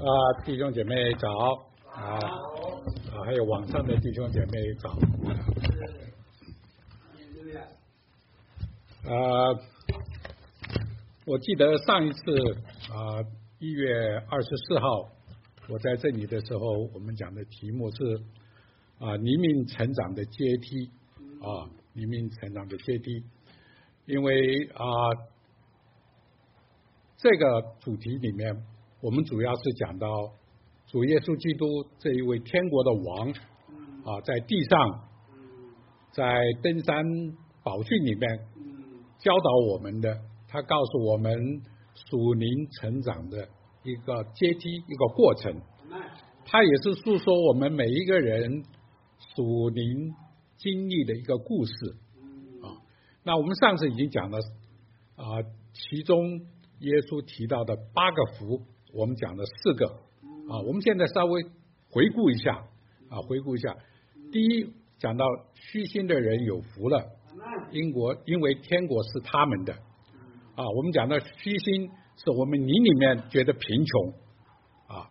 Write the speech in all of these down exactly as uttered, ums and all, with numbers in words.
啊，弟兄姐妹早啊，啊，还有网上的弟兄姐妹早。啊，我记得上一次啊，一月二十四号，我在这里的时候，我们讲的题目是啊，灵命成长的阶梯啊，灵命成长的阶梯，因为啊，这个主题里面。我们主要是讲到主耶稣基督这一位天国的王啊，在地上，在登山宝训里面教导我们的，他告诉我们属灵成长的一个阶梯，一个过程。他也是诉说我们每一个人属灵经历的一个故事啊。那我们上次已经讲了啊，其中耶稣提到的八个福。我们讲了四个啊，我们现在稍微回顾一下啊，回顾一下。第一，讲到虚心的人有福了，因国因为天国是他们的啊。我们讲到虚心，是我们灵里面觉得贫穷啊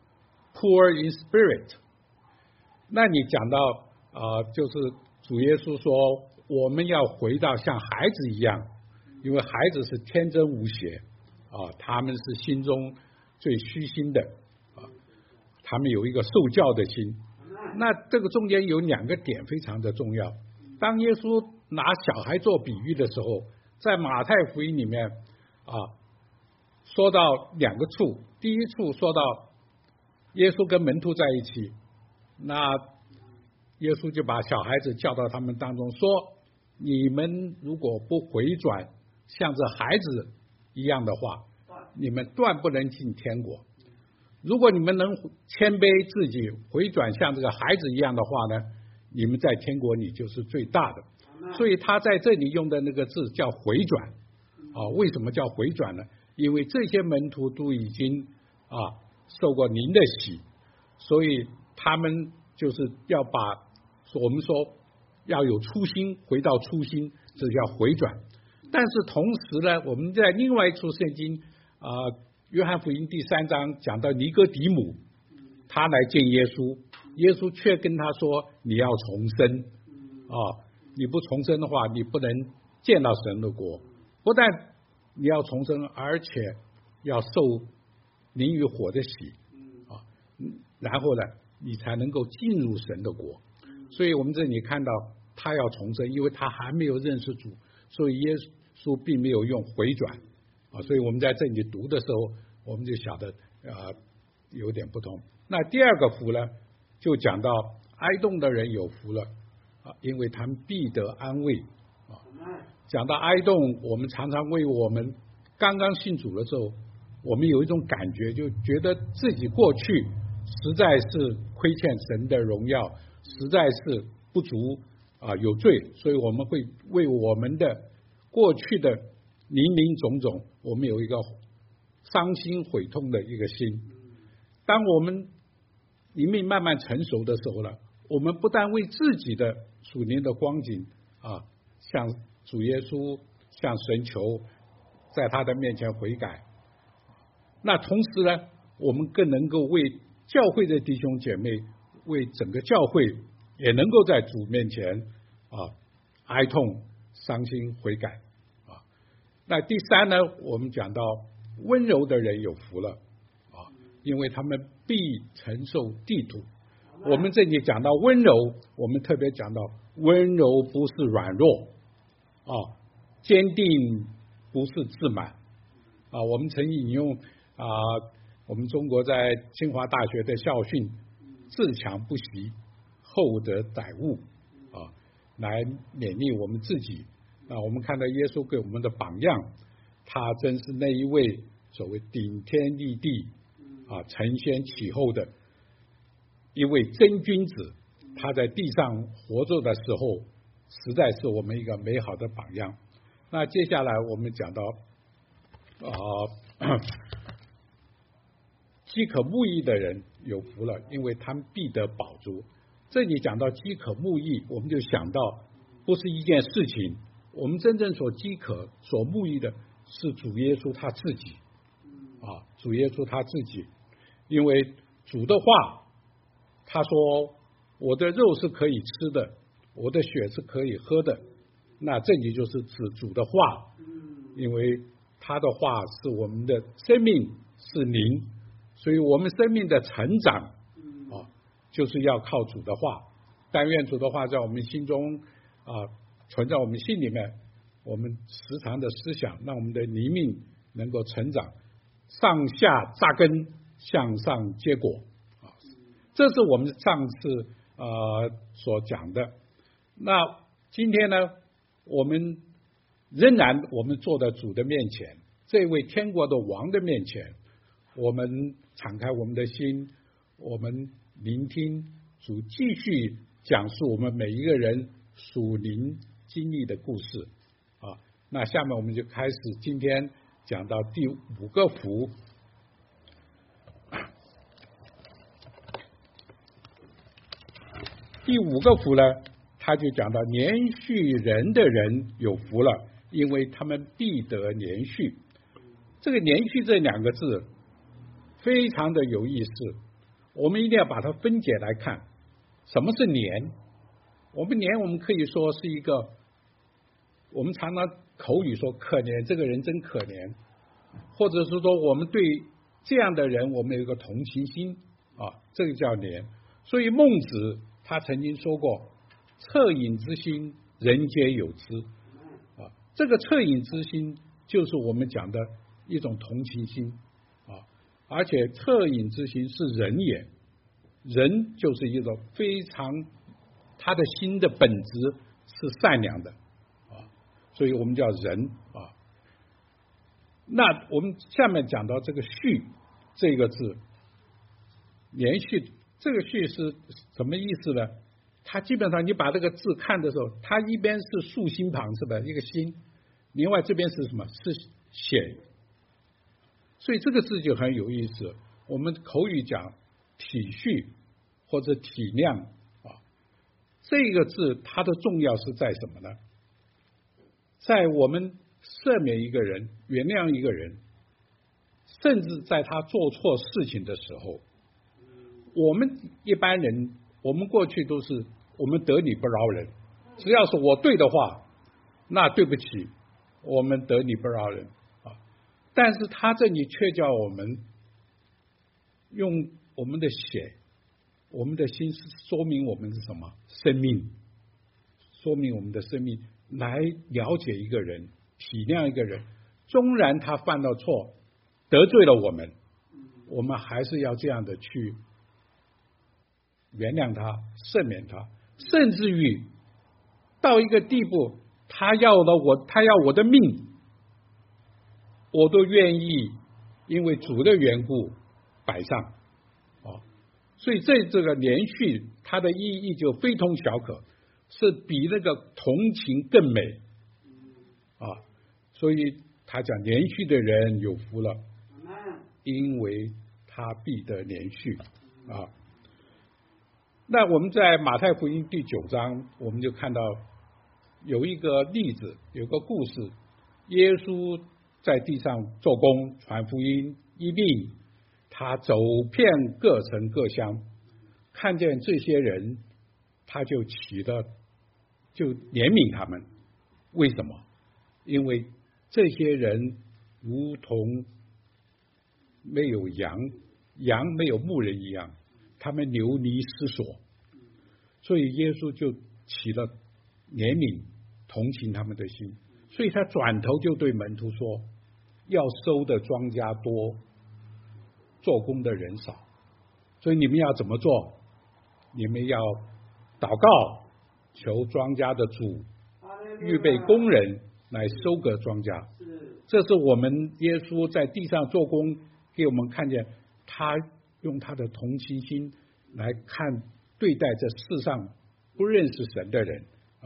，poor in spirit。那你讲到啊，就是主耶稣说，我们要回到像孩子一样，因为孩子是天真无邪啊，他们是心中。最虚心的啊，他们有一个受教的心。那这个中间有两个点非常的重要。当耶稣拿小孩做比喻的时候，在马太福音里面啊，说到两个处。第一处说到耶稣跟门徒在一起，那耶稣就把小孩子叫到他们当中，说：你们如果不回转，像这孩子一样的话。你们断不能进天国。如果你们能谦卑自己，回转像这个孩子一样的话呢，你们在天国里就是最大的。所以他在这里用的那个字叫回转啊。为什么叫回转呢？因为这些门徒都已经啊受过灵的洗，所以他们就是要把我们说要有初心，回到初心，这叫回转。但是同时呢，我们在另外一处圣经。啊，约翰福音第三章讲到尼哥底母，他来见耶稣，耶稣却跟他说：“你要重生啊！你不重生的话，你不能见到神的国。不但你要重生，而且要受灵与火的洗啊，然后呢，你才能够进入神的国。所以我们这里看到他要重生，因为他还没有认识主，所以耶稣并没有用回转。”啊，所以我们在这里读的时候，我们就晓得啊、呃、有点不同。那第二个福呢，就讲到哀恸的人有福了啊，因为他们必得安慰啊。讲到哀恸，我们常常为我们刚刚信主的时候，我们有一种感觉，就觉得自己过去实在是亏欠神的荣耀，实在是不足啊，有罪，所以我们会为我们的过去的林林总总，我们有一个伤心悔痛的一个心。当我们灵命慢慢成熟的时候呢，我们不但为自己的属灵的光景啊，向主耶稣、向神求，在他的面前悔改。那同时呢，我们更能够为教会的弟兄姐妹，为整个教会，也能够在主面前啊哀痛、伤心悔改。那第三呢，我们讲到温柔的人有福了啊，因为他们必承受地土。我们这里讲到温柔，我们特别讲到温柔不是软弱啊，坚定不是自满啊。我们曾引用啊，我们中国在清华大学的校训：自强不息，厚德载物啊，来勉励我们自己。啊，我们看到耶稣给我们的榜样，他真是那一位所谓顶天立地啊、承先启后的一位真君子。他在地上活着的时候，实在是我们一个美好的榜样。那接下来我们讲到啊，饥渴慕义的人有福了，因为他们必得饱足。这里讲到饥渴慕义，我们就想到不是一件事情。我们真正所饥渴、所慕义的是主耶稣他自己啊，主耶稣他自己， 因为主的话，他说我的肉是可以吃的，我的血是可以喝的，那这里就是指主的话，因为他的话是我们的生命，是灵，所以我们生命的成长啊，就是要靠主的话。但愿主的话在我们心中啊，存在我们心里面，我们时常的思想，让我们的灵命能够成长，上下扎根，向上结果啊。这是我们上次呃所讲的。那今天呢，我们仍然我们坐在主的面前，这位天国的王的面前，我们敞开我们的心，我们聆听主继续讲述我们每一个人属灵经历的故事啊。那下面我们就开始今天讲到第五个福。第五个福呢，他就讲到连续人的人有福了，因为他们必得连续。这个连续这两个字非常的有意思，我们一定要把它分解来看。什么是连？我们连我们可以说是一个，我们常常口语说可怜，这个人真可怜，或者是说我们对这样的人我们有一个同情心啊，这个叫连。所以孟子他曾经说过，恻隐之心人皆有之啊，这个恻隐之心就是我们讲的一种同情心啊，而且恻隐之心是人也，人就是一种非常他的心的本质是善良的啊，所以我们叫人啊。那我们下面讲到这个续这个字，连续这个续是什么意思呢？它基本上你把这个字看的时候，它一边是竖心旁是吧，一个心，另外这边是什么？是显。所以这个字就很有意思。我们口语讲体恤或者体谅啊，这个字它的重要是在什么呢？在我们赦免一个人，原谅一个人，甚至在他做错事情的时候，我们一般人，我们过去都是我们得理不饶人，只要是我对的话，那对不起，我们得理不饶人啊。但是他这里却叫我们用我们的血，我们的心，说明我们是什么生命，说明我们的生命来了解一个人，体谅一个人，纵然他犯了错，得罪了我们，我们还是要这样的去原谅他，赦免他，甚至于到一个地步，他要了我，他要我的命，我都愿意因为主的缘故摆上啊。所以这这个连续它的意义就非同小可，是比那个同情更美啊。所以他讲连续的人有福了，因为他必得连续啊。那我们在马太福音第九章，我们就看到有一个例子，有个故事，耶稣在地上做工传福音医病，他走遍各城各乡，看见这些人，他就起了就怜悯他们。为什么？因为这些人如同没有羊，羊没有牧人一样，他们流离失所，所以耶稣就起了怜悯同情他们的心，所以他转头就对门徒说，要收的庄稼多，做工的人少，所以你们要怎么做？你们要祷告，求庄稼的主预备工人来收割庄稼。这是我们耶稣在地上做工，给我们看见他用他的同情心来看对待这世上不认识神的人啊。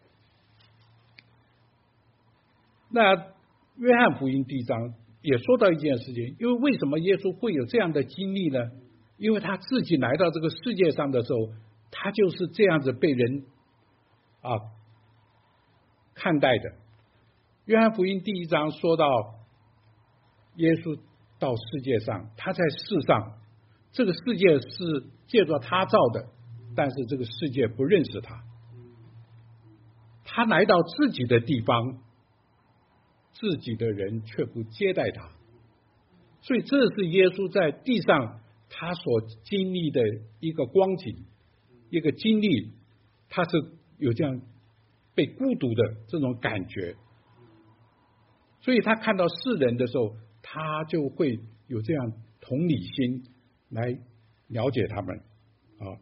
那约翰福音第一章也说到一件事情，因为为什么耶稣会有这样的经历呢？因为他自己来到这个世界上的时候，他就是这样子被人啊看待的。约翰福音第一章说到耶稣到世界上，他在世上这个世界是借着他造的，但是这个世界不认识他。他来到自己的地方，自己的人却不接待他。所以这是耶稣在地上他所经历的一个光景，一个经历，他是有这样被孤独的这种感觉。所以他看到世人的时候，他就会有这样同理心来了解他们啊。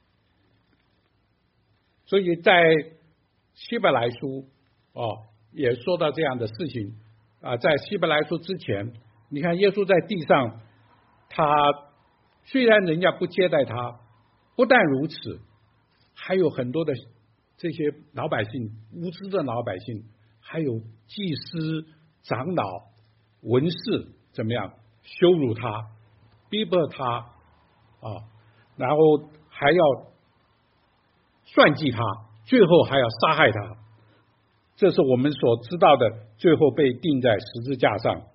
所以在希伯来书哦也说到这样的事情啊。在希伯来书之前，你看耶稣在地上，他虽然人家不接待他，不但如此，还有很多的这些老百姓，无知的老百姓，还有祭司、长老、文士怎么样羞辱他，逼迫他啊，然后还要算计他，最后还要杀害他。这是我们所知道的，最后被钉在十字架上。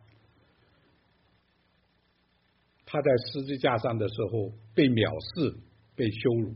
他在十字架上的时候被藐视，被羞辱。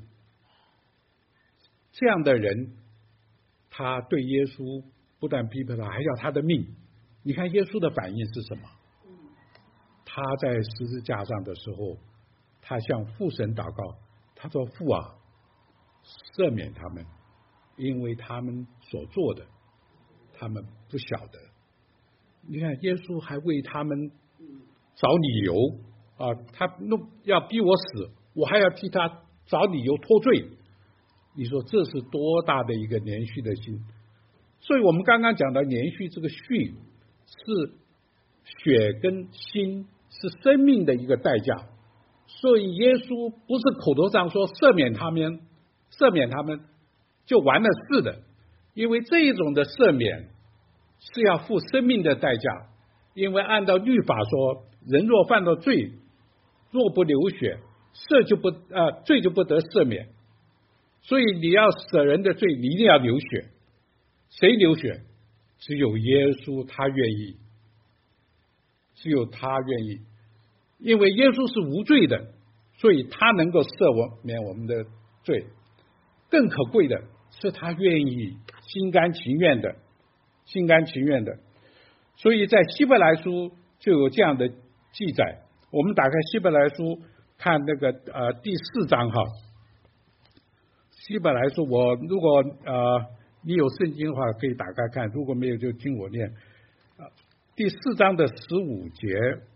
这样的人，他对耶稣不但逼迫他，还要他的命。你看耶稣的反应是什么？他在十字架上的时候，他向父神祷告，他说：“父啊，赦免他们，因为他们所做的，他们不晓得。”你看耶稣还为他们找理由啊，他弄要逼我死，我还要替他找理由脱罪。你说这是多大的一个连续的心？所以我们刚刚讲的连续，这个续是血跟心，是生命的一个代价。所以耶稣不是口头上说赦免他们，赦免他们就完了事的，因为这一种的赦免是要付生命的代价。因为按照律法说，人若犯了罪，若不流血，赦就不呃罪就不得赦免。所以你要赦人的罪，你一定要流血。谁流血？只有耶稣他愿意，只有他愿意。因为耶稣是无罪的，所以他能够赦我免我们的罪。更可贵的是他愿意，心甘情愿的，心甘情愿的。所以在希伯来书就有这样的记载。我们打开希伯来书看那个呃第四章哈。希伯来书，我如果呃你有圣经的话可以打开看，如果没有就听我念。呃、第四章的十五节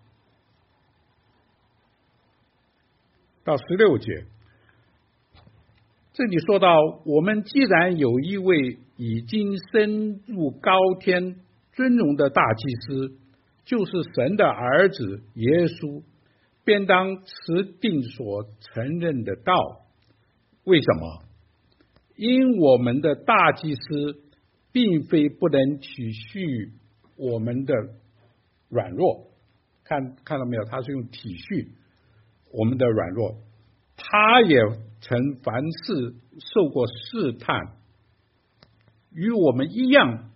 到十六节，这里说到，我们既然有一位已经升入高天尊荣的大祭司，就是神的儿子耶稣，便当持定所承认的道。为什么？因我们的大祭司并非不能体恤我们的软弱，看看到没有？他是用体恤我们的软弱，他也曾凡事受过试探，与我们一样，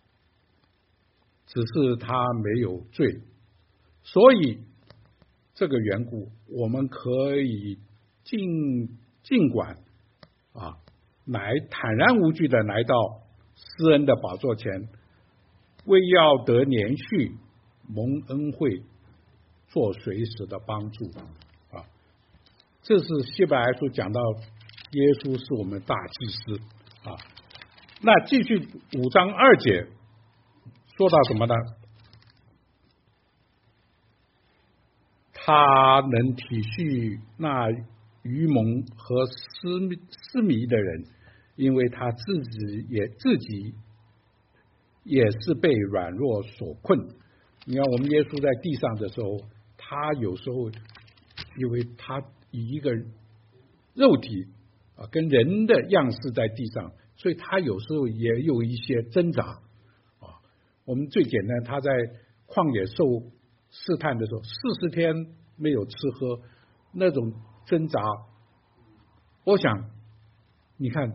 只是他没有罪。所以这个缘故，我们可以尽尽管啊，来坦然无惧的来到施恩的宝座前，为要得连续蒙恩惠，做随时的帮助啊。这是希伯来书讲到耶稣是我们大祭司啊。那继续五章二节说到什么呢？他能体恤那愚蒙和失失迷的人，因为他自己也自己也是被软弱所困。你看我们耶稣在地上的时候，他有时候因为他以一个肉体啊跟人的样式在地上，所以他有时候也有一些挣扎啊。我们最简单，他在旷野受试探的时候，四十天没有吃喝，那种挣扎，我想你看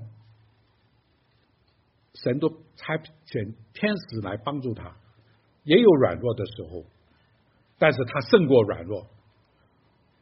神都差遣天使来帮助他，也有软弱的时候，但是他胜过软弱。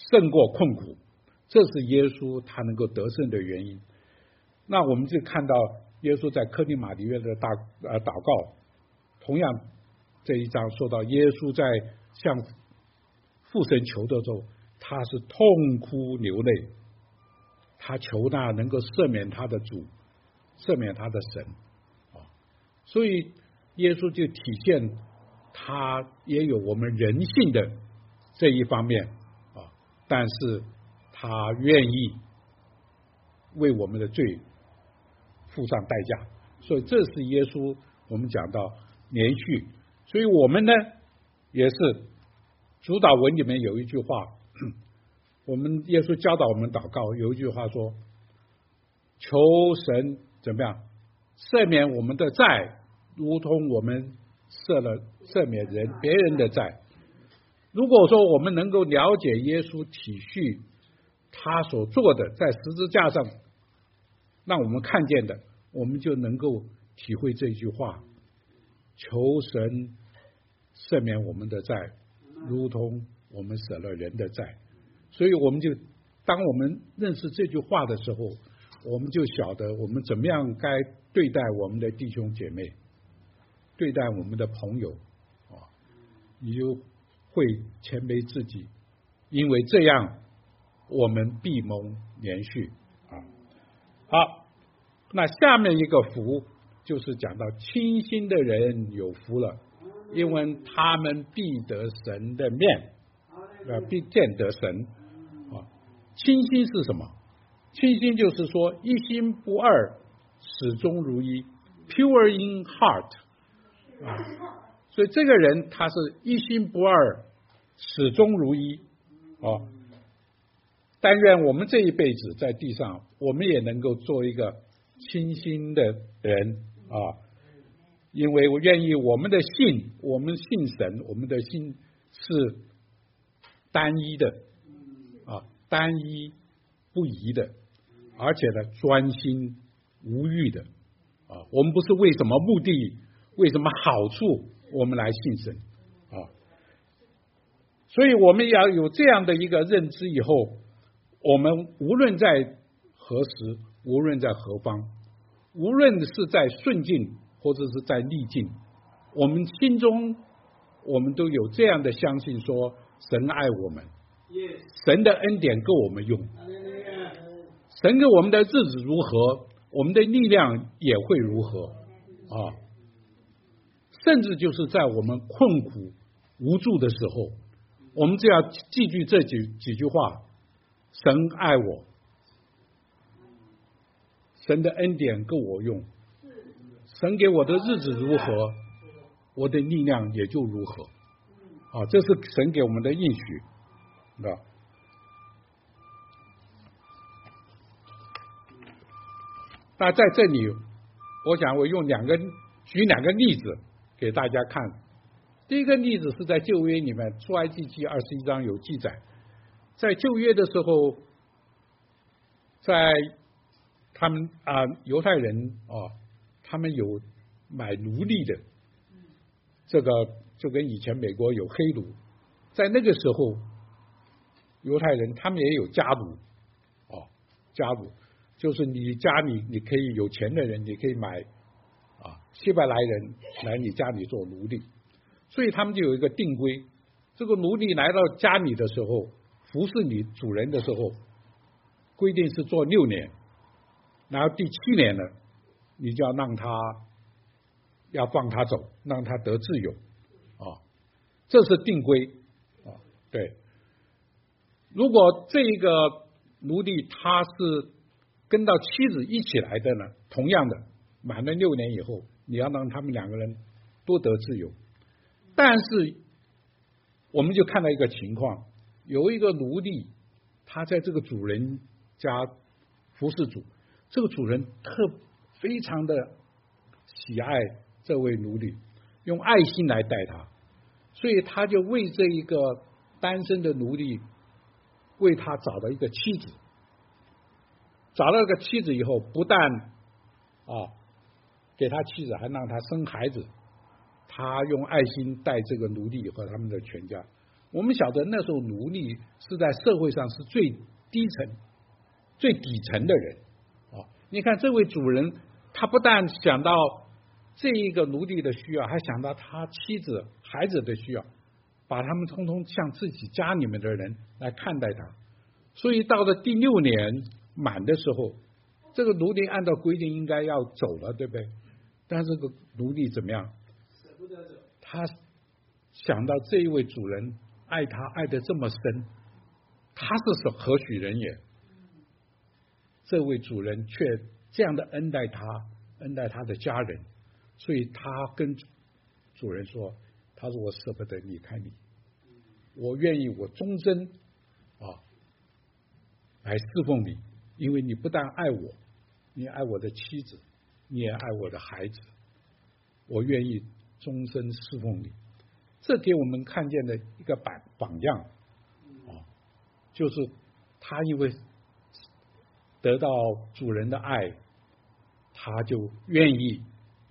胜过困苦，这是耶稣他能够得胜的原因。那我们就看到耶稣在克里马里约的大呃祷告，同样这一章说到耶稣在向父神求的时候，他是痛哭流泪，他求那能够赦免他的主，赦免他的神啊，所以耶稣就体现他也有我们人性的这一方面啊，但是他愿意为我们的罪付上代价，所以这是耶稣我们讲到连续，所以我们呢也是主祷文里面有一句话，我们耶稣教导我们祷告有一句话说，求神怎么样赦免我们的债，如同我们赦了赦免人别人的债。如果说我们能够了解耶稣体恤他所做的，在十字架上让我们看见的，我们就能够体会这句话，求神赦免我们的债，如同我们舍了人的债。所以我们就当我们认识这句话的时候，我们就晓得我们怎么样该对待我们的弟兄姐妹，对待我们的朋友啊，你就会谦卑自己，因为这样我们必蒙连续啊。好，那下面一个福就是讲到清心的人有福了，因为他们必得神的面，呃，必见得神啊。清心是什么？清心就是说一心不二，始终如一 ，pure in heart 啊。所以这个人他是一心不二，始终如一啊。但愿我们这一辈子在地上，我们也能够做一个清心的人啊，因为我愿意我们的信，我们信神，我们的心是单一的啊，单一不移的，而且呢专心无欲的啊。我们不是为什么目的，为什么好处我们来信神啊。所以我们要有这样的一个认知以后，我们无论在何时，无论在何方，无论是在顺境或者是在逆境，我们心中我们都有这样的相信，说神爱我们，神的恩典够我们用，神给我们的日子如何，我们的力量也会如何啊。甚至就是在我们困苦无助的时候，我们只要记住这几几句话，神爱我，神的恩典够我用，神给我的日子如何，我的力量也就如何啊，这是神给我们的应许啊。那在这里我想我用两个举两个例子给大家看。第一个例子是在旧约里面，出埃及记二十一章有记载，在旧约的时候，在他们啊犹太人啊，他们有买奴隶的，这个就跟以前美国有黑奴，在那个时候犹太人他们也有家奴啊，家奴就是你家里你可以有钱的人，你可以买啊希伯来人来你家里做奴隶，所以他们就有一个定规，这个奴隶来到家里的时候，服侍你主人的时候，规定是做六年，然后第七年呢，你就要让他要放他走，让他得自由啊，这是定规啊。对，如果这个奴隶他是跟到妻子一起来的呢，同样的满了六年以后，你要让他们两个人都得自由。但是我们就看到一个情况，有一个奴隶他在这个主人家服侍主，这个主人特非常的喜爱这位奴隶，用爱心来待他，所以他就为这一个单身的奴隶为他找了一个妻子，找了一个妻子以后，不但啊给他妻子，还让他生孩子，他用爱心带这个奴隶和他们的全家， 我们晓得那时候奴隶是在社会上是最低层、最底层的人啊。你看这位主人，他不但想到这一个奴隶的需要，还想到他妻子、孩子的需要，把他们通通像自己家里面的人来看待他。所以到了第六年满的时候，这个奴隶按照规定应该要走了，对不对？但是这个奴隶怎么样？ 舍不得走。 他想到这一位主人爱他爱得这么深，他是何许人也？这位主人却这样的恩待他，恩待他的家人，所以他跟主人说：“他说我舍不得离开你，我愿意我终身啊来侍奉你，因为你不但爱我，你爱我的妻子，你也爱我的孩子，我愿意终身侍奉你。”这给我们看见的一个榜榜样啊，就是他因为得到主人的爱，他就愿意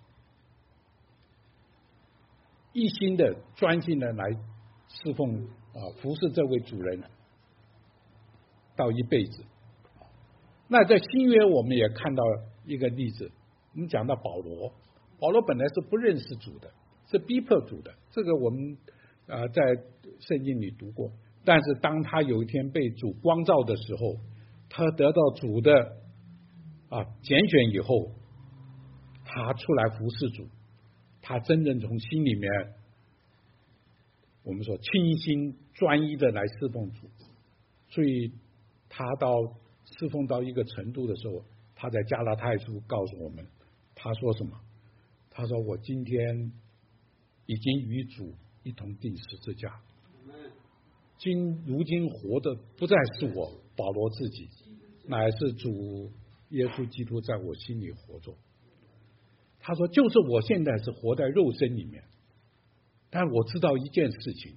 一心的、专心的来侍奉啊，服侍这位主人到一辈子。那在新约我们也看到一个例子，我们讲到保罗，保罗本来是不认识主的，是逼迫主的，这个我们啊、呃、在圣经里读过。但是当他有一天被主光照的时候，他得到主的啊拣选以后，他出来服侍主，他真正从心里面，我们说倾心专一的来侍奉主。所以他到侍奉到一个程度的时候，他在加拉太书告诉我们，他说什么？他说我今天已经与主一同钉十字架，今如今活的不再是我保罗自己，乃是主耶稣基督在我心里活着。他说就是我现在是活在肉身里面，但我知道一件事情，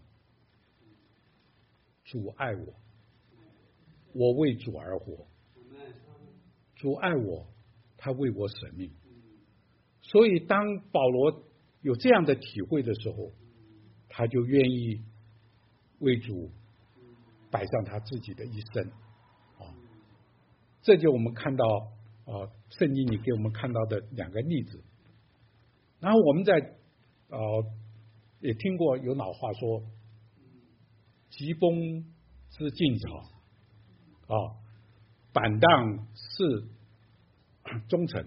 主爱我，我为主而活，主爱我，他为我舍命。所以当保罗有这样的体会的时候，他就愿意为主摆上他自己的一生啊。这就我们看到啊，圣经里给我们看到的两个例子。然后我们在呃也听过有老话说，疾风知劲草啊，板荡是忠臣，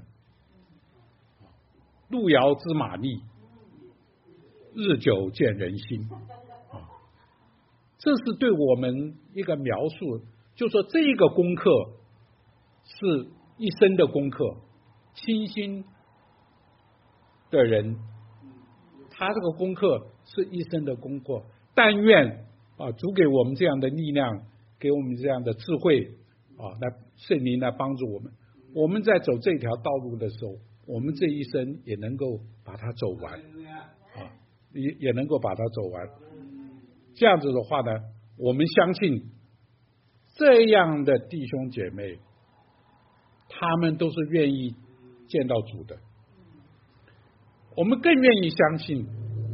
路遥知马力，日久见人心啊。这是对我们一个描述，就说这个功课是一生的功课，清心的人，他这个功课是一生的功课。但愿啊，主给我们这样的力量，给我们这样的智慧啊，来圣灵来帮助我们。我们在走这条道路的时候，我们这一生也能够把它走完啊，也也能够把它走完。这样子的话呢，我们相信这样的弟兄姐妹，他们都是愿意见到主的。我们更愿意相信，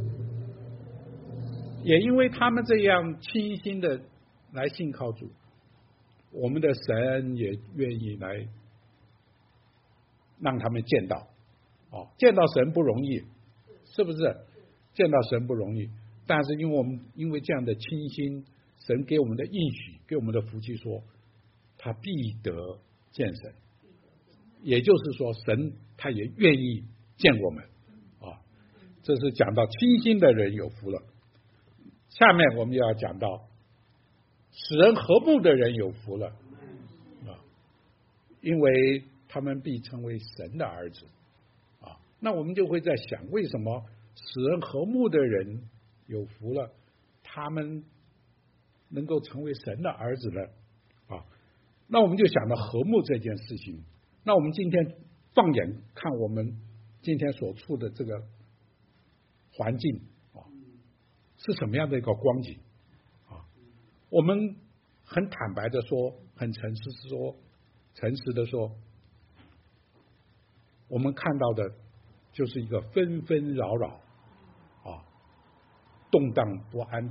也因为他们这样倾心的来信靠主，我们的神也愿意来让他们见到。哦，见到神不容易，是不是？见到神不容易，但是因为我们因为这样的倾心，神给我们的应许，给我们的福气说，他必得见神。也就是说，神他也愿意见我们啊。这是讲到倾心的人有福了。下面我们要讲到使人和睦的人有福了啊，因为他们必成为神的儿子啊。那我们就会在想，为什么使人和睦的人有福了，他们能够成为神的儿子呢？啊，那我们就想到和睦这件事情。那我们今天放眼看我们今天所处的这个环境啊，是什么样的一个光景啊？我们很坦白的说，很诚实说，诚实的说，我们看到的就是一个纷纷扰扰啊、动荡不安的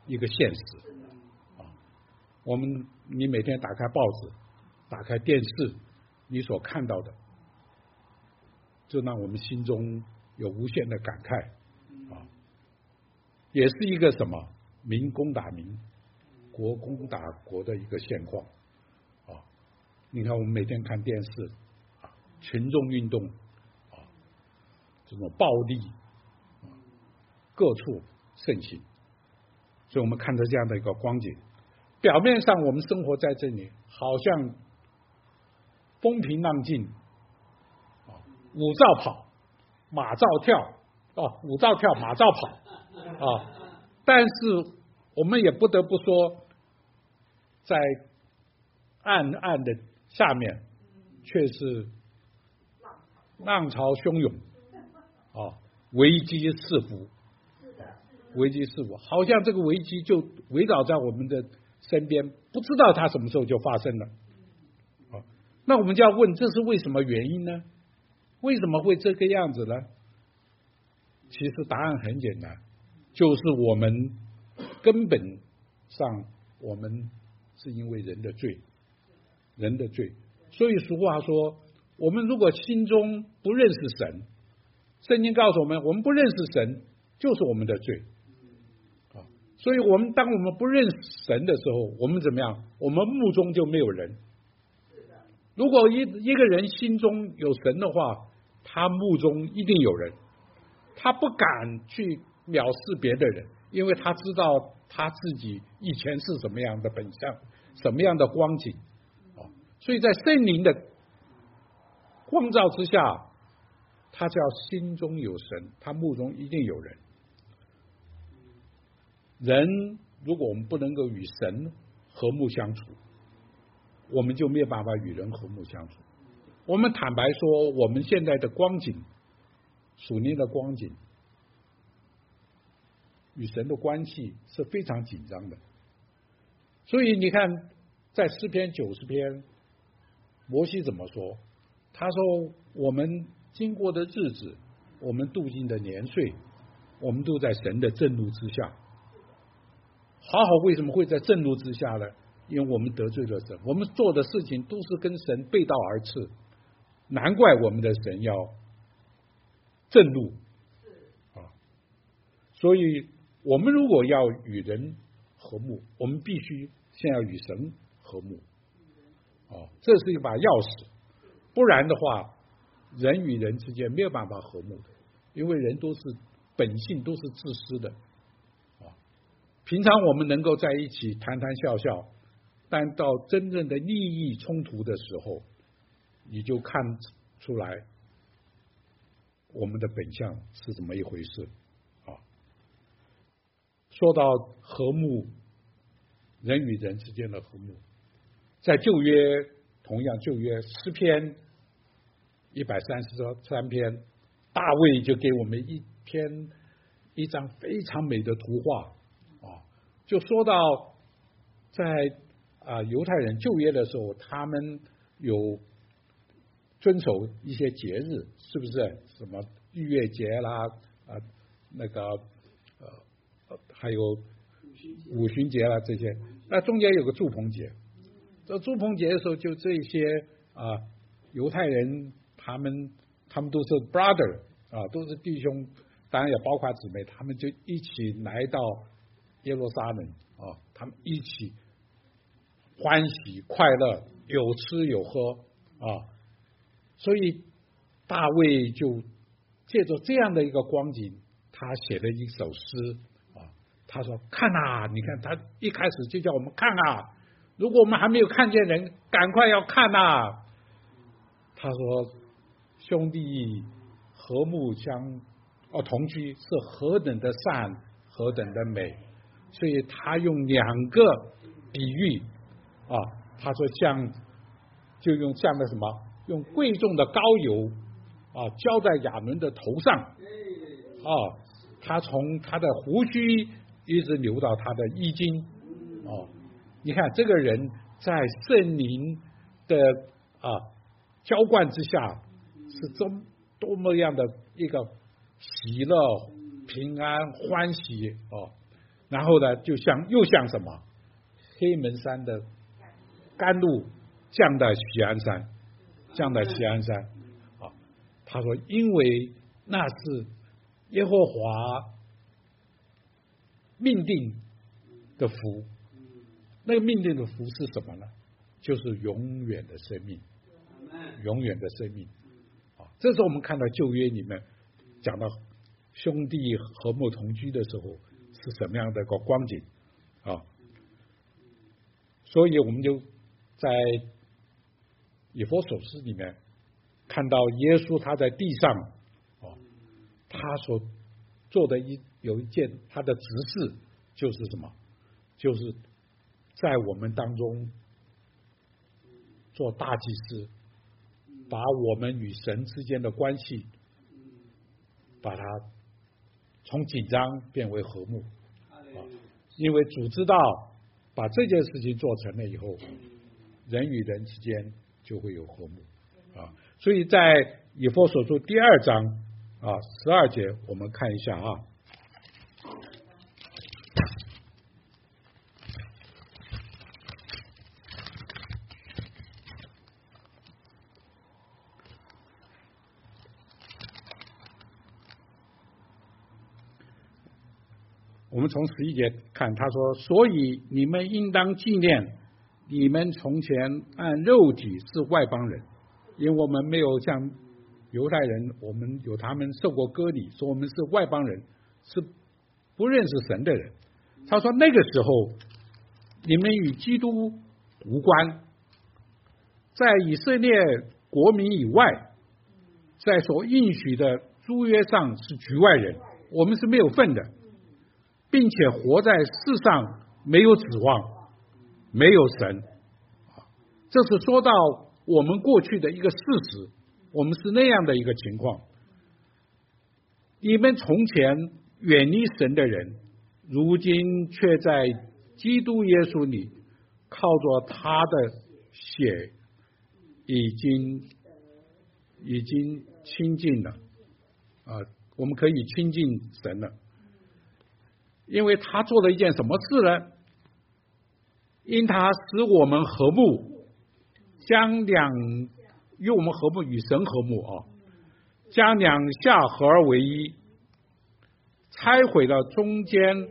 一个现实啊。我们你每天打开报纸，打开电视，你所看到的，就让我们心中有无限的感慨啊，也是一个什么民攻打民，国攻打国的一个现况啊。你看我们每天看电视啊，群众运动啊，这种暴力啊，各处盛行，所以我们看着这样的一个光景，表面上我们生活在这里，好像风平浪静啊，舞照跑，马照跳啊，舞照跳，马照跑啊，但是我们也不得不说，在暗暗的下面却是浪潮汹涌啊，危机四伏，危机四伏，好像这个危机就围绕在我们的身边，不知道它什么时候就发生了啊。那我们就要问，这是为什么原因呢？为什么会这个样子呢？其实答案很简单，就是我们根本上我们是因为人的罪，人的罪。所以俗话说，我们如果心中不认识神，圣经告诉我们，我们不认识神就是我们的罪啊。所以我们当我们不认识神的时候，我们怎么样？我们目中就没有人。如果一一个人心中有神的话，他目中一定有人，他不敢去藐视别的人，因为他知道他自己以前是什么样的本相，什么样的光景啊。所以在圣灵的光照之下，他叫心中有神，他目中一定有人。人如果我们不能够与神和睦相处，我们就没有办法与人和睦相处。我们坦白说，我们现在的光景，属灵的光景，与神的关系是非常紧张的。所以你看，在诗篇九十篇，摩西怎么说？他说：“我们经过的日子，我们度尽的年岁，我们都在神的震怒之下。好好为什么会在震怒之下呢？因为我们得罪了神，我们做的事情都是跟神背道而驰，难怪我们的神要震怒啊！所以，我们如果要与人和睦，我们必须先要与神和睦啊！这是一把钥匙，不然的话，人与人之间没有办法和睦的，因为人都是本性都是自私的啊。平常我们能够在一起谈谈笑笑，但到真正的利益冲突的时候，你就看出来我们的本相是怎么一回事啊。说到和睦，人与人之间的和睦，在旧约同样旧约诗篇一百三十三篇，大卫就给我们一篇一张非常美的图画啊，就说到在啊犹太人旧约的时候，他们有遵守一些节日，是不是？什么逾越节啦，啊，那个呃，还有五旬节啦这些。那中间有个祝棚节，这祝棚节的时候，就这些啊犹太人，他们他们都是 brother 啊，都是弟兄，当然也包括姊妹，他们就一起来到耶路撒冷啊，他们一起欢喜快乐，有吃有喝啊。所以大卫就借着这样的一个光景，他写了一首诗啊。他说：“看啊，你看他一开始就叫我们看啊，如果我们还没有看见人，赶快要看啊。”他说：“兄弟和睦相哦同居是何等的善，何等的美。”所以他用两个比喻啊，他说像就用这样的什么。用贵重的膏油啊浇在亚伦的头上啊，他从他的胡须一直流到他的衣襟哦。你看这个人在圣灵的啊浇灌之下，是多多么样的一个喜乐、平安、欢喜哦。 然后呢，就像又像什么黑门山的甘露降到锡安山，降到锡安山啊。他说，因为那是耶和华命定的福，那个命定的福是什么呢？就是永远的生命，永远的生命啊。这时候我们看到旧约里面讲到兄弟和睦同居的时候是什么样的一个光景啊？所以我们就在以弗所书里面看到耶稣他在地上啊，他所做的一有一件他的职事就是什么？就是在我们当中做大祭司，把我们与神之间的关系，把它从紧张变为和睦啊！因为主知道，把这件事情做成了以后，人与人之间就会有和睦啊！所以在以弗所书第二章啊十二节，我们看一下啊。我们从十一节看，他说：“所以你们应当纪念，你们从前按肉体是外邦人，因为我们没有像犹太人，我们有他们受过割礼，说我们是外邦人，是不认识神的人。”他说：“那个时候，你们与基督无关，在以色列国民以外，在所应许的诸约上是局外人，我们是没有份的。”并且活在世上没有指望，没有神，这是说到我们过去的一个事实，我们是那样的一个情况。你们从前远离神的人，如今却在基督耶稣里，靠着他的血，已经已经亲近了啊，我们可以亲近神了。因为他做了一件什么事呢？因他使我们和睦，将两与我们和睦，与神和睦啊，将两下合而为一，拆毁了中间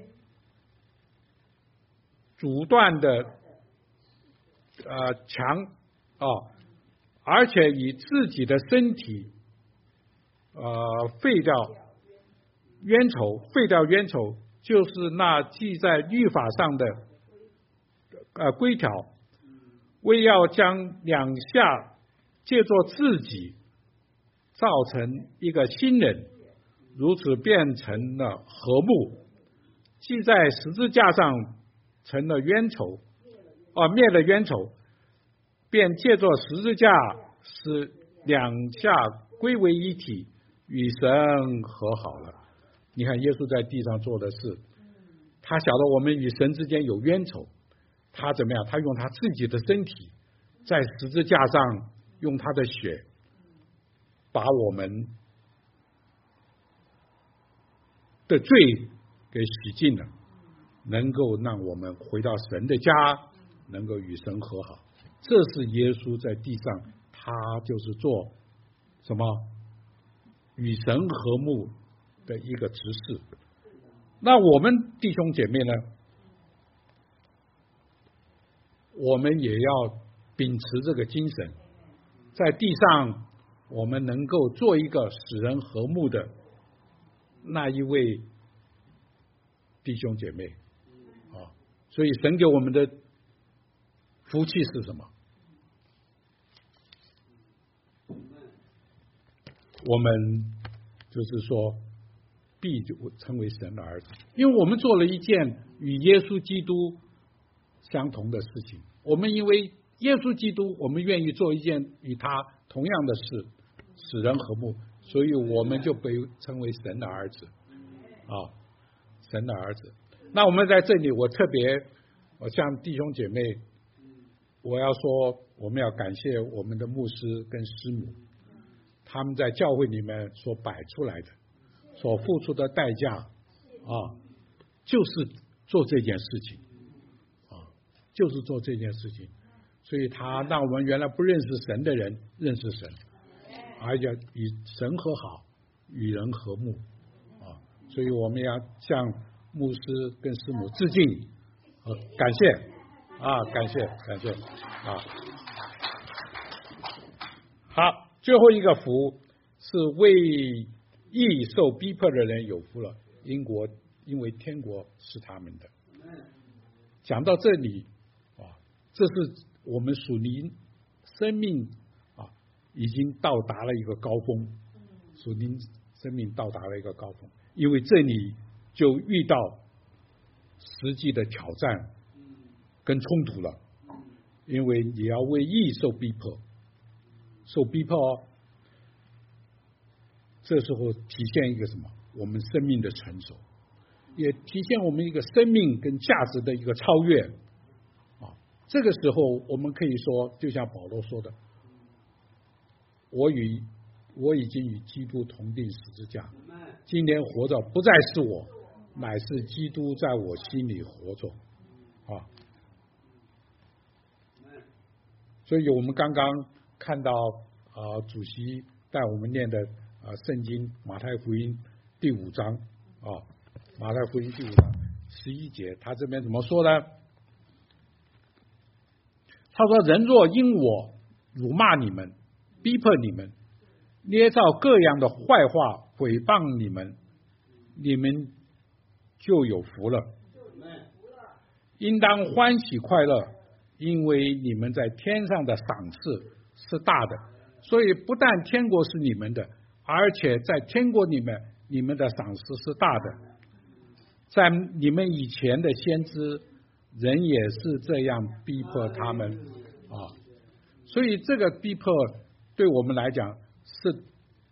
阻断的呃墙啊，而且以自己的身体呃废掉冤仇，废掉冤仇。就是那记在律法上的呃规条，为要将两下借作自己造成一个新人，如此变成了和睦，记在十字架上成了冤仇，啊灭了冤仇，便借作十字架使两下归为一体，与神和好了。你看耶稣在地上做的事，他晓得我们与神之间有冤仇，他怎么样？他用他自己的身体在十字架上用他的血把我们的罪给洗净了，能够让我们回到神的家，能够与神和好。这是耶稣在地上，他就是做什么与神和睦的一个执事。那我们弟兄姐妹呢，我们也要秉持这个精神，在地上我们能够做一个使人和睦的那一位弟兄姐妹啊。所以神给我们的福气是什么？我们就是说必成为神的儿子，因为我们做了一件与耶稣基督相同的事情。我们因为耶稣基督，我们愿意做一件与他同样的事，使人和睦，所以我们就被称为神的儿子啊，神的儿子。那我们在这里，我特别我向弟兄姐妹，我要说，我们要感谢我们的牧师跟师母，他们在教会里面所摆出来的，所付出的代价啊，就是做这件事情啊，就是做这件事情。所以他让我们原来不认识神的人认识神，而且与神和好，与人和睦啊。所以我们要向牧师跟师母致敬和感谢啊，感谢感谢啊。好，最后一个福是为义受逼迫的人有福了，因国因为天国是他们的。讲到这里啊，这是我们属灵生命啊已经到达了一个高峰，属灵生命到达了一个高峰，因为这里就遇到实际的挑战跟冲突了，因为你要为义受逼迫，受逼迫哦，这时候体现一个什么？我们生命的成熟，也体现我们一个生命跟价值的一个超越啊。这个时候我们可以说，就像保罗说的，我与我已经与基督同定十字架，今天活着不再是我，乃是基督在我心里活着啊。所以我们刚刚看到啊，主席带我们念的啊圣经马太福音第五章啊，马太福音第五章十一节，他这边怎么说呢？他说：“人若因我辱骂你们、逼迫你们、捏造各样的坏话毁谤你们，你们就有福了。应当欢喜快乐，因为你们在天上的赏赐是大的。所以不但天国是你们的，而且在天国里面，你们的赏赐是大的。在你们以前的先知，人也是这样逼迫他们啊。所以这个逼迫对我们来讲是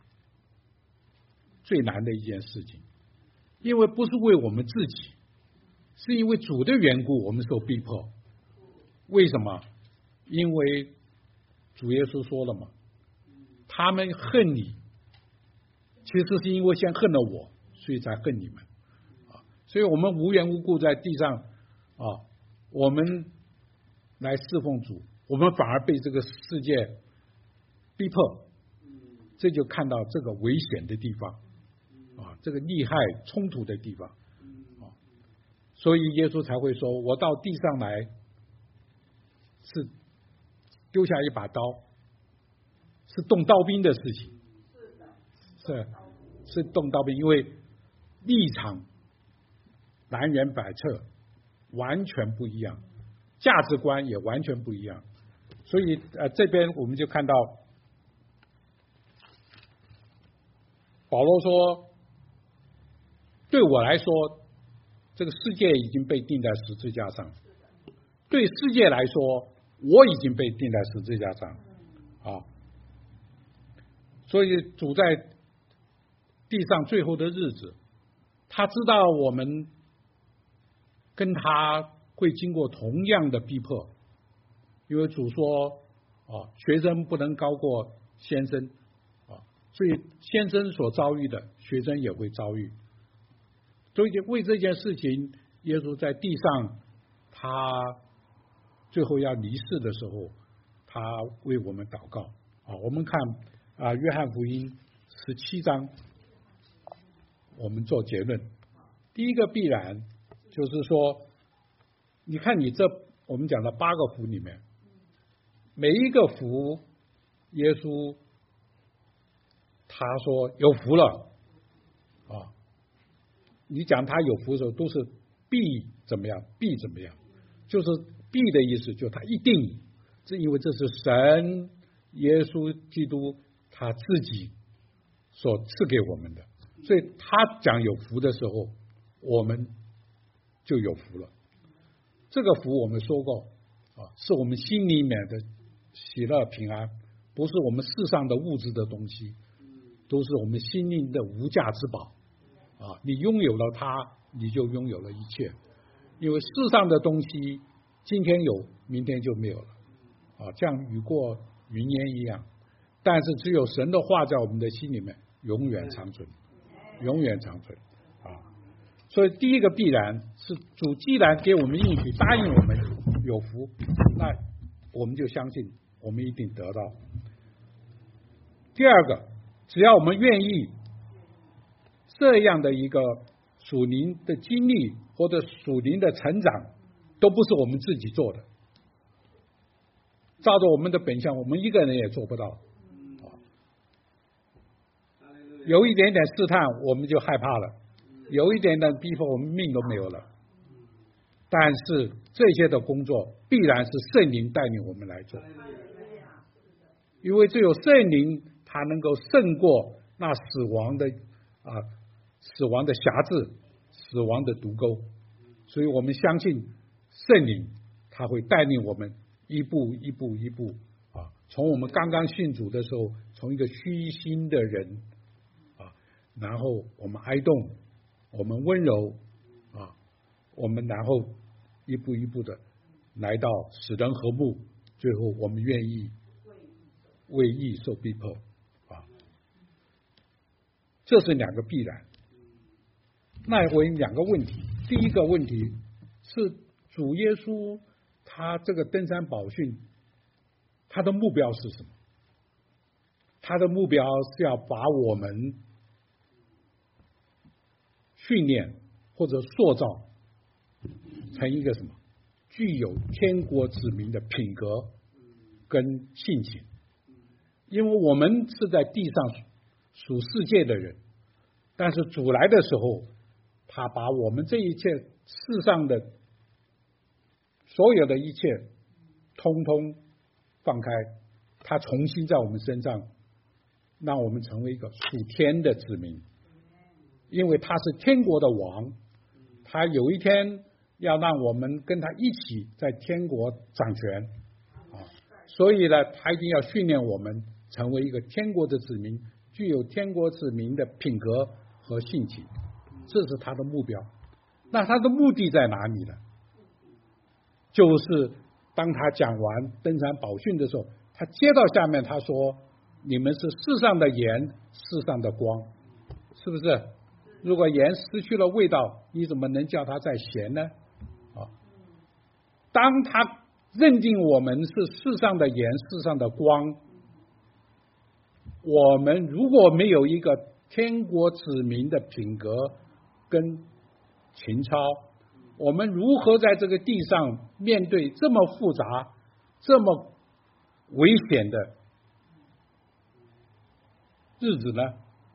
最难的一件事情，因为不是为我们自己，是因为主的缘故，我们受逼迫。为什么？因为主耶稣说了嘛，他们恨你，其实是因为先恨了我，所以才恨你们啊。所以我们无缘无故在地上啊，我们来侍奉主，我们反而被这个世界逼迫，这就看到这个危险的地方啊，这个利害冲突的地方啊。所以耶稣才会说，我到地上来是丢下一把刀，是动刀兵的事情，是是动刀兵，因为立场南辕北辙，完全不一样，价值观也完全不一样。所以呃，这边我们就看到保罗说，对我来说，这个世界已经被钉在十字架上，对世界来说，我已经被钉在十字架上啊。所以主在地上最后的日子，他知道我们跟他会经过同样的逼迫，因为主说啊，学生不能高过先生啊，所以先生所遭遇的，学生也会遭遇。所以为这件事情，耶稣在地上，他最后要离世的时候，他为我们祷告啊。我们看啊，约翰福音十七章，我们做结论。第一个必然就是说，你看你这我们讲的八个福里面，每一个福，耶稣他说有福了啊。你讲他有福的时候，都是必怎么样，必怎么样，就是必的意思，就他一定，是因为这是神耶稣基督他自己所赐给我们的，所以他讲有福的时候，我们就有福了。这个福我们说过啊，是我们心里面的喜乐平安，不是我们世上的物质的东西，都是我们心灵的无价之宝啊！你拥有了它，你就拥有了一切。因为世上的东西，今天有，明天就没有了啊，像雨过云烟一样。但是只有神的话在我们的心里面永远长存，永远长存啊！ 所以第一个必然是主既然给我们应许，答应我们有福，那我们就相信我们一定得到。第二个，只要我们愿意，这样的一个属灵的经历或者属灵的成长，都不是我们自己做的，照着我们的本相，我们一个人也做不到。有一点点试探，我们就害怕了；有一点点逼迫，我们命都没有了。但是这些的工作必然是圣灵带领我们来做，因为只有圣灵，他能够胜过那死亡的啊，死亡的辖制，死亡的毒钩。所以我们相信圣灵，他会带领我们一步一步一步啊，从我们刚刚信主的时候，从一个虚心的人啊，然后我们哀动，我们温柔啊，我们然后一步一步的来到使人和睦，最后我们愿意为义受逼迫啊，这是两个必然。那我有两个问题，第一个问题是主耶稣他这个登山宝训，他的目标是什么？他的目标是要把我们训练或者塑造成一个什么？具有天国子民的品格跟性情。因为我们是在地上属世界的人，但是主来的时候，他把我们这一切世上的所有的一切通通放开，他重新在我们身上让我们成为一个属天的子民，因为他是天国的王，他有一天要让我们跟他一起在天国掌权啊，所以呢，他一定要训练我们成为一个天国的子民，具有天国子民的品格和性情，这是他的目标。那他的目的在哪里呢？就是当他讲完登山宝训的时候，他接到下面他说，你们是世上的盐，世上的光，是不是？如果盐失去了味道，你怎么能叫它再咸呢？啊，当他认定我们是世上的盐，世上的光，我们如果没有一个天国子民的品格跟情操，我们如何在这个地上面对这么复杂、这么危险的日子呢？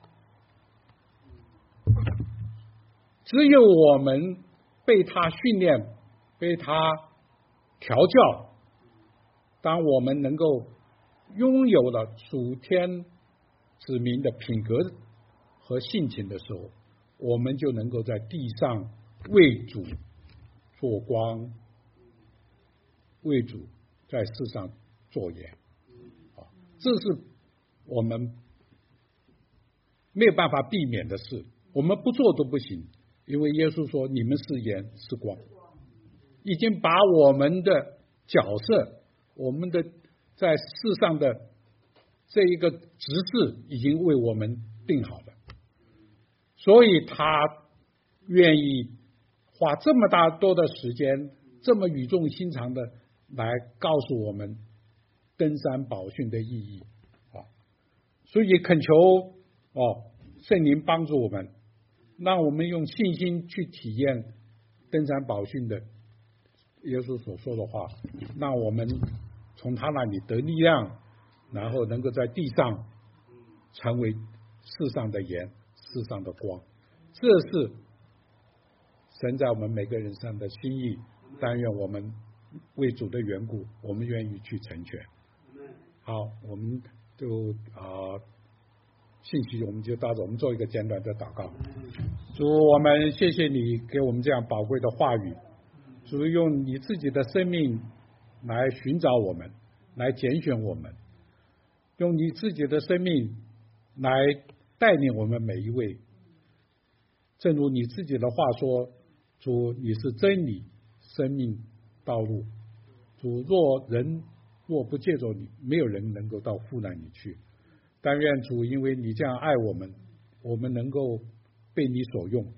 只有我们被他训练，被他调教，当我们能够拥有了属天子民的品格和性情的时候，我们就能够在地上为主做光，为主在世上做盐。这是我们没有办法避免的事，我们不做都不行，因为耶稣说你们是盐是光，已经把我们的角色，我们的在世上的这一个职事已经为我们定好了，所以他愿意花这么大多的时间，这么语重心长的来告诉我们登山宝训的意义啊！所以恳求哦圣灵帮助我们，让我们用信心去体验登山宝训的耶稣所说的话，让我们从他那里得力量，然后能够在地上成为世上的盐，世上的光。这是神在我们每个人上的心意，但愿我们为主的缘故，我们愿意去成全。好，我们就啊、呃、信息我们就到这，我们做一个简短的祷告。主，我们谢谢你给我们这样宝贵的话语，主用你自己的生命来寻找我们，来拣选我们，用你自己的生命来带领我们每一位。正如你自己的话说，主，你是真理、生命、道路。主，若人若不借着你，没有人能够到父那里去。但愿主因为你这样爱我们，我们能够被你所用，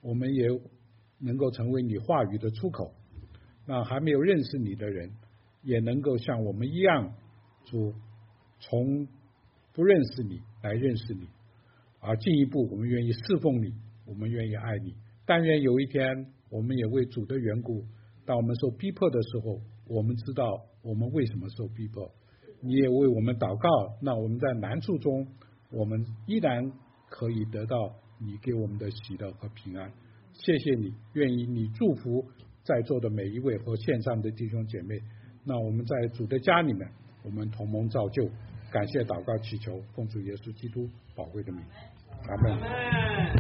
我们也能够成为你话语的出口。那还没有认识你的人，也能够像我们一样，主从不认识你来认识你，而进一步我们愿意侍奉你，我们愿意爱你。但愿有一天，我们也为主的缘故，当我们受逼迫的时候，我们知道我们为什么受逼迫，你也为我们祷告，那我们在难处中，我们依然可以得到你给我们的喜乐和平安。谢谢你，愿意你祝福在座的每一位和线上的弟兄姐妹。那我们在主的家里面，我们同盟造就。感谢祷告祈求，奉主耶稣基督宝贵的名，阿门。